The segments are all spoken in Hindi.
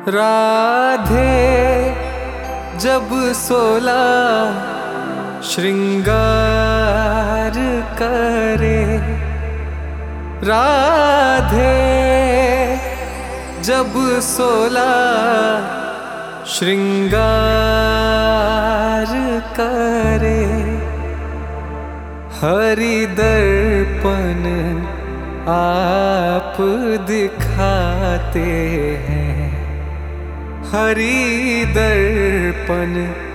राधे जब 16 श्रृंगार करे, राधे जब 16 श्रृंगार करे, हरि दर्पण आप दिखाते हैं, हरि दर्पण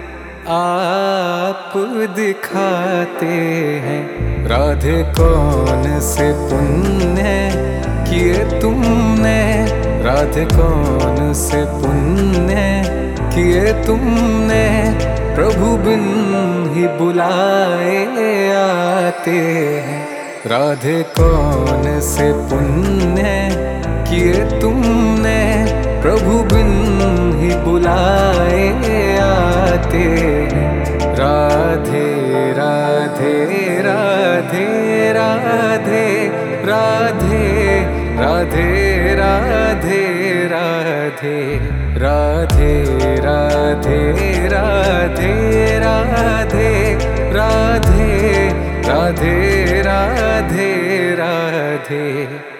आप दिखाते हैं। राधे कौन से पुण्य किए तुमने, राधे कौन से पुण्य किए तुमने, प्रभु बिन ही बुलाए आते हैं। राधे कौन से पुण्य किए तुमने, प्रभु बिन ही बुलाए आते हैं। राधे राधे राधे राधे राधे राधे राधे राधे राधे राधे राधे राधे राधे राधे राधे राधे।